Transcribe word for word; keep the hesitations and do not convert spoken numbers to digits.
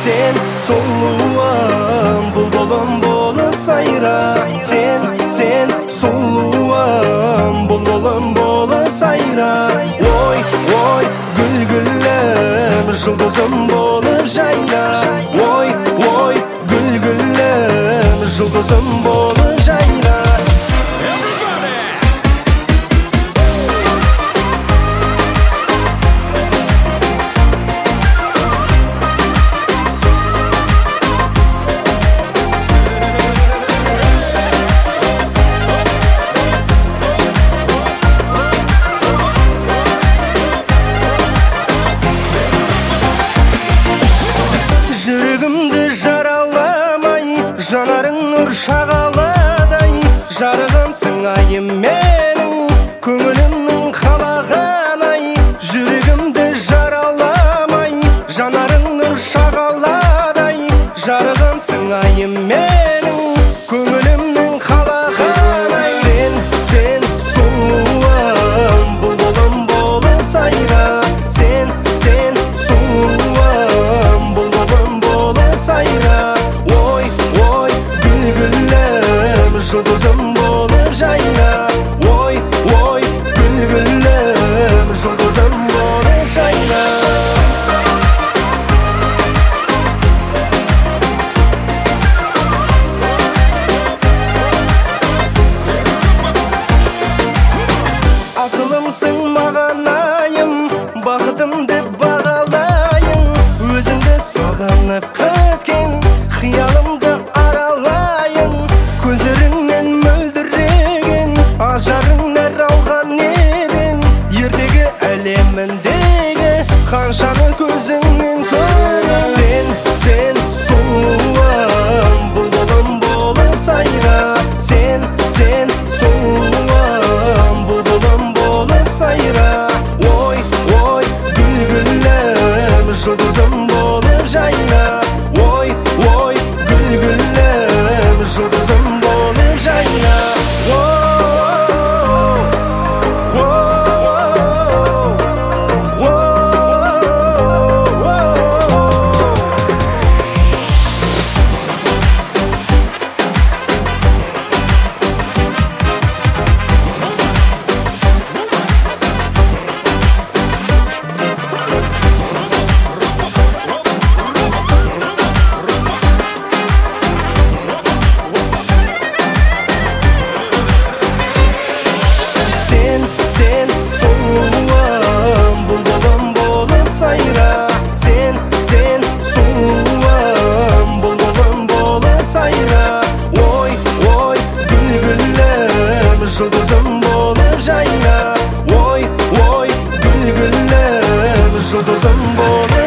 sen soluğum, bulbulum bolup sayra. Sen, sen soluğum, bulbulum bolup sayra. Oy, oy, gül güllüm, жұлдызым bolup jayra. Oy, oy, gül güllüm, жұлдызым bolup jayra. Жүрегімді жараламай, жанарың нұр шағаладай. Жарығымсың айым менің, көңілімнің қалағанай. Жүрегімді жараламай, жанарың нұр шағаладай. Жарығымсың айым менің, көңілімнің қалағанай. Сен, сен сұлуым, бұлбұлым болып сайра. Сен, сен сұлуым, бұлбұлым болып сайра. Ой, ой, гүл гүлім, жұлдызым болып жайна. Ой, ой, гүл гүлім, жұлдызым болып жайна. Асылымсың маған айым, бақытымды бағалайын. Өзіңді сағынып күткен, қиялымды аралайын. Көздеріңнен мөлдіреген, ажарыңнан алған едің. Ертегі әлеміндегі қаншаны көзіңнен көрем. Сен, сен сұлуым, бұлбұлым болып сайра. Сен, сен сұлуым, бұлбұлым болып сайра. Ой, ой, гүл гүлім, жұлдызым болып жайна. Ой, ой, гүл гүлім, жұлдызым болып жайна. Sen, sen сұлуым, бұлбұлым болып сайра. Sen, sen сұлуым, бұлбұлым болып сайра. Ой, ой, гүл гүлім, жұлдызым болып жайна. Ой, ой, гүл гүлім, жұлдызым болып